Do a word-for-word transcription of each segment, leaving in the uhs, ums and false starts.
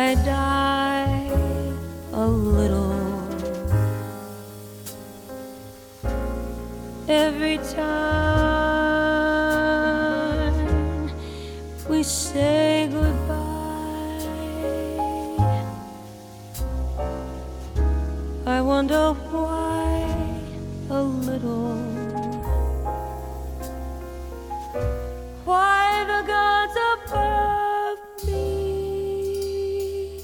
I die a little every time we say goodbye. I wonder why a little, why the gods above me,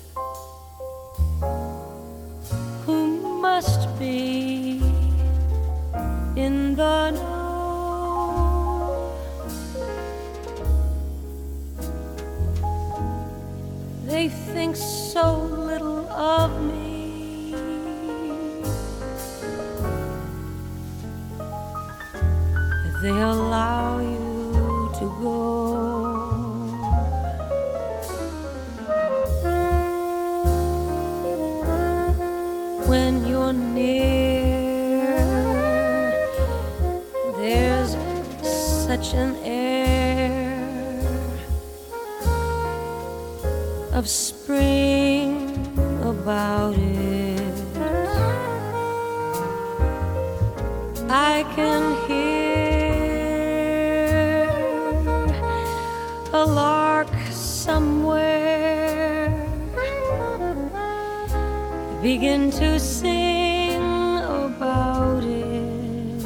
who must be in the know, they think so little of me. They allow you to go. When you're near, there's such an air of spring about it. I can hear a lark somewhere begin to sing about it.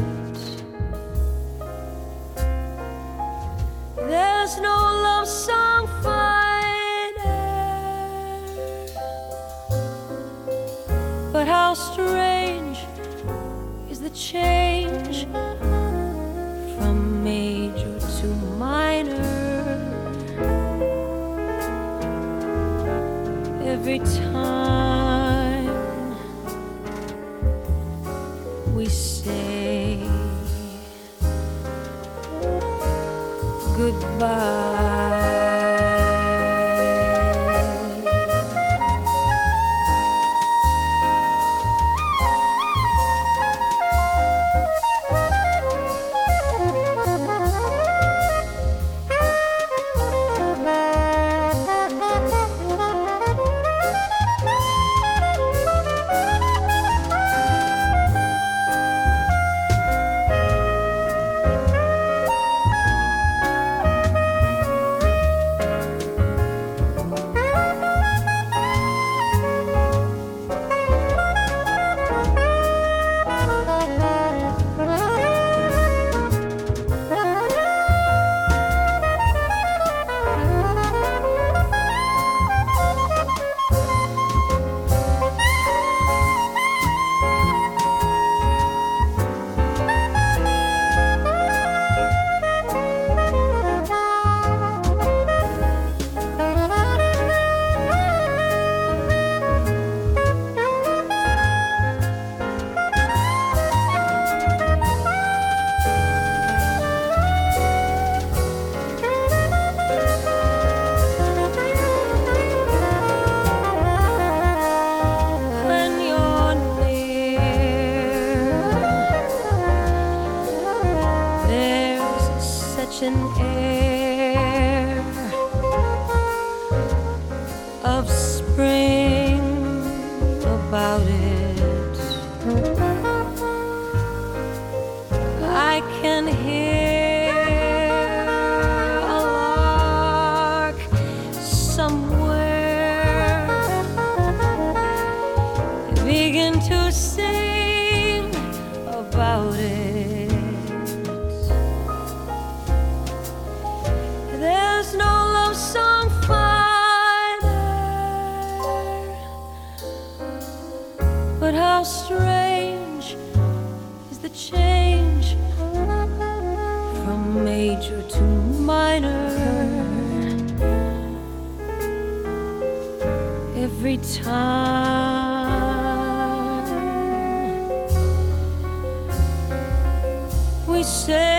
There's no love song finer, but how strange is the change from major to minor. Every time we say goodbye. An air of spring about it. I can hear a lark somewhere begin to sing about it. There's no love song finer, but how strange is the change from major to minor. Every time we say